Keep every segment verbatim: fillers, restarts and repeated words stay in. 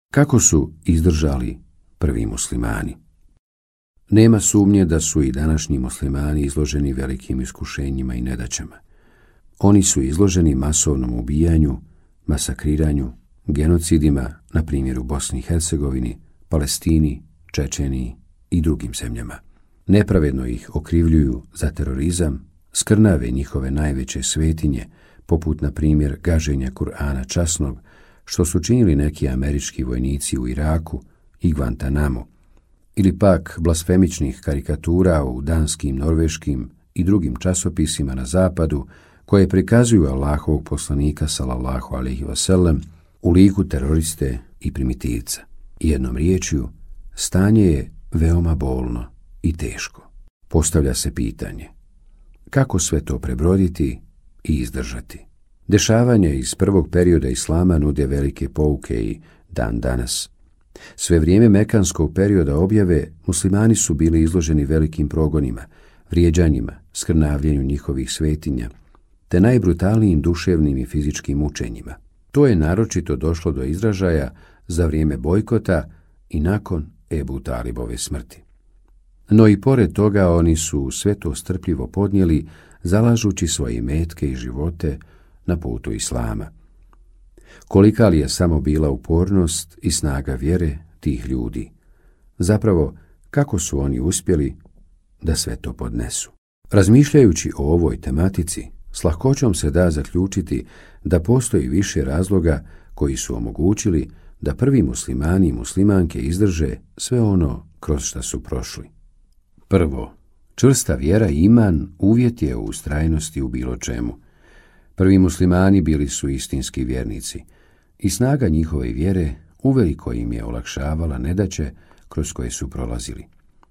Kako su izdržali prvi muslimani? Nema sumnje da su i današnji muslimani izloženi velikim iskušenjima i nedaćama. Oni su izloženi masovnom ubijanju, masakriranju, genocidima, na primjer u Bosni i Hercegovini, Palestini, Čečeniji i drugim zemljama. Nepravedno ih okrivljuju za terorizam, skrnave njihove najveće svetinje, poput na primjer gaženja Kur'ana časnog, što su činili neki američki vojnici u Iraku i Guantanamu, ili pak blasfemičnih karikatura u danskim, norveškim i drugim časopisima na zapadu, koje prikazuju Allahovog poslanika sallallahu alejhi ve sellem u liku teroriste i primitivca. Jednom riječju, stanje je veoma bolno i teško. Postavlja se pitanje, kako sve to prebroditi i izdržati? Dešavanja iz prvog perioda islama nude velike pouke i dan danas. Sve vrijeme mekanskog perioda objave muslimani su bili izloženi velikim progonima, vrijeđanjima, skrnavljenju njihovih svetinja, te najbrutalnijim duševnim i fizičkim mučenjima. To je naročito došlo do izražaja za vrijeme bojkota i nakon Ebu Talibove smrti. No i pored toga oni su sve to strpljivo podnijeli, zalažući svoje imetke i živote na putu islama. Kolika li je samo bila upornost i snaga vjere tih ljudi? Zapravo, kako su oni uspjeli da sve to podnesu? Razmišljajući o ovoj tematici, s lahkoćom se da zaključiti da postoji više razloga koji su omogućili da prvi muslimani i muslimanke izdrže sve ono kroz što su prošli. Prvo, čvrsta vjera i iman uvjet je u ustrajnosti u bilo čemu. Prvi muslimani bili su istinski vjernici i snaga njihove vjere uveliko im je olakšavala nedaće kroz koje su prolazili.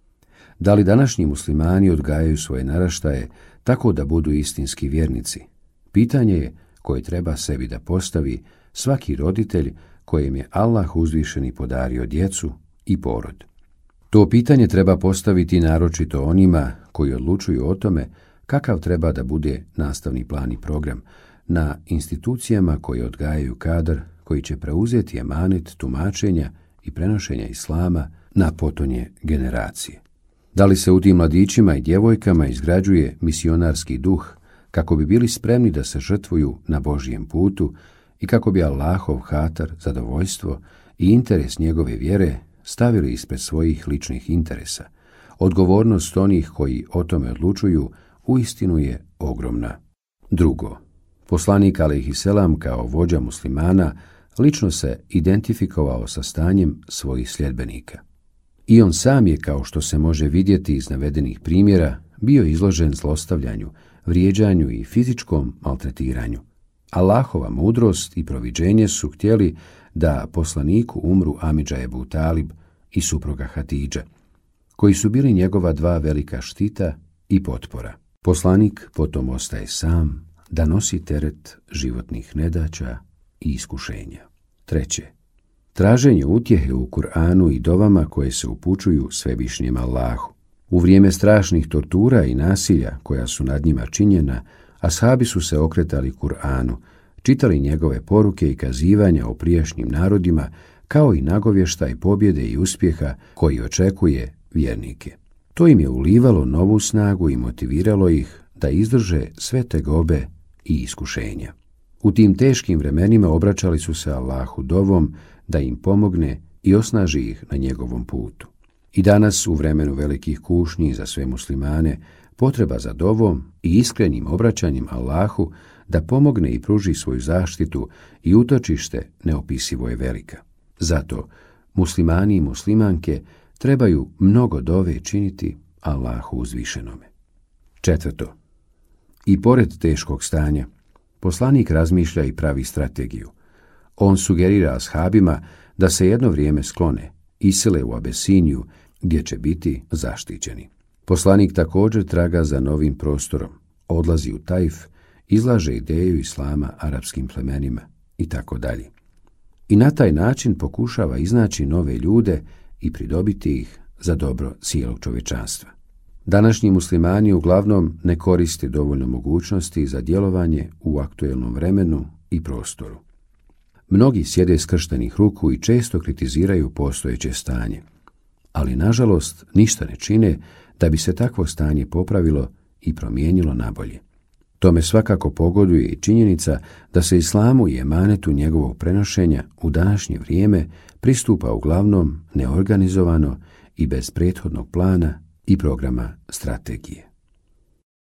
Da li današnji muslimani odgajaju svoje naraštaje tako da budu istinski vjernici? Pitanje je koje treba sebi da postavi svaki roditelj kojem je Allah uzvišeni podario djecu i porod. To pitanje treba postaviti naročito onima koji odlučuju o tome kakav treba da bude nastavni plan i program na institucijama koje odgajaju kadar koji će preuzeti emanet tumačenja i prenošenja islama na potonje generacije. Da li se u tim mladićima i djevojkama izgrađuje misionarski duh kako bi bili spremni da se žrtvuju na Božjem putu i kako bi Allahov hatar, zadovoljstvo i interes njegove vjere stavili ispred svojih ličnih interesa? Odgovornost onih koji o tome odlučuju uistinu je ogromna. Drugo, poslanik alejhiselam kao vođa muslimana lično se identifikovao sa stanjem svojih sljedbenika. I on sam je, kao što se može vidjeti iz navedenih primjera, bio izložen zlostavljanju, vrijeđanju i fizičkom maltretiranju. Allahova mudrost i proviđenje su htjeli da poslaniku umru amidža Ebu Talib i supruga Hatidža, koji su bili njegova dva velika štita i potpora. Poslanik potom ostaje sam da nosi teret životnih nedaća i iskušenja. Treće, traženje utjehe u Kur'anu i dovama koje se upućuju svevišnjem Allahu. U vrijeme strašnih tortura i nasilja koja su nad njima činjena, ashabi su se okretali Kur'anu, čitali njegove poruke i kazivanja o prijašnjim narodima, kao i nagovještaj pobjede i uspjeha koji očekuje vjernike. To im je ulivalo novu snagu i motiviralo ih da izdrže sve tegobe i iskušenja. U tim teškim vremenima obraćali su se Allahu dovom da im pomogne i osnaži ih na njegovom putu. I danas, u vremenu velikih kušnji za sve muslimane, potreba za dovom i iskrenim obraćanjem Allahu da pomogne i pruži svoju zaštitu i utočište neopisivo je velika. Zato muslimani i muslimanke trebaju mnogo dove činiti Allahu uzvišenome. Četvrto, i pored teškog stanja, poslanik razmišlja i pravi strategiju. On sugerira ashabima da se jedno vrijeme sklone, isele u Abesiniju, gdje će biti zaštićeni. Poslanik također traga za novim prostorom, odlazi u Tajf, izlaže ideju islama arapskim plemenima i tako dalje. I na taj način pokušava iznaći nove ljude i pridobiti ih za dobro cijelog čovječanstva. Današnji muslimani uglavnom ne koriste dovoljno mogućnosti za djelovanje u aktuelnom vremenu i prostoru. Mnogi sjede skrštenih ruku i često kritiziraju postojeće stanje, ali nažalost ništa ne čine da bi se takvo stanje popravilo i promijenilo nabolje. Tome svakako pogoduje i činjenica da se islamu i emanetu njegovog prenošenja u današnje vrijeme pristupa uglavnom neorganizovano i bez prethodnog plana i programa strategije.